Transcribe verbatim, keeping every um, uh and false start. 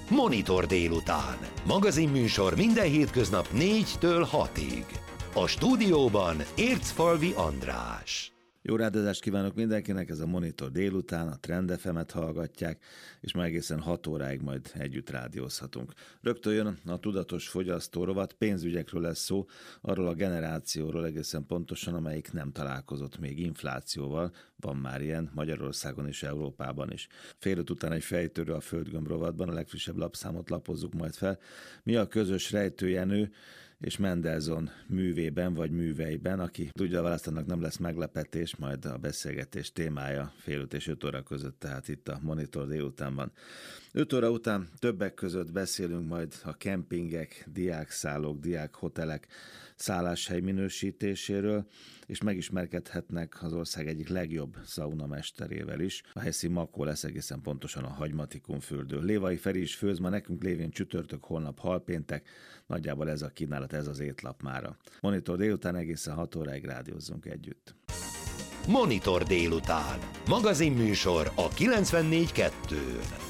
Monitor délután. Magazinműsor minden hétköznap négytől hatig. A stúdióban Ércfalvi András. Jó rádiózást kívánok mindenkinek, ez a Monitor délután, a Trend ef emet hallgatják, és már egészen hat óráig majd együtt rádiózhatunk. Rögtön jön a tudatos fogyasztó rovat, pénzügyekről lesz szó, arról a generációról egészen pontosan, amelyik nem találkozott még inflációval, van már ilyen Magyarországon és Európában is. Fél öt után egy fejtörő a Földgömb rovatban, a legfrissebb lapszámot lapozzuk majd fel. Mi a közös Rejtőjenő és Mendelssohn művében vagy műveiben, aki tudja, választanak nem lesz meglepetés, majd a beszélgetés témája fél öt és öt óra között, tehát itt a Monitor délután van. öt óra után többek között beszélünk majd a kempingek, diákszállók, diákhotelek szálláshely minősítéséről, és megismerkedhetnek az ország egyik legjobb szaunamesterével is. A helyszín Makó lesz, egészen pontosan a Hagymatikum fürdő. Lévai Feri is főz ma nekünk, lévén csütörtök, holnap halpéntek, nagyjából ez a kínálat, ez az étlap mára. Monitor délután egészen hat óráig rádiózzunk együtt. Monitor délután. Magazinműsor a kilencvennégy kettőn.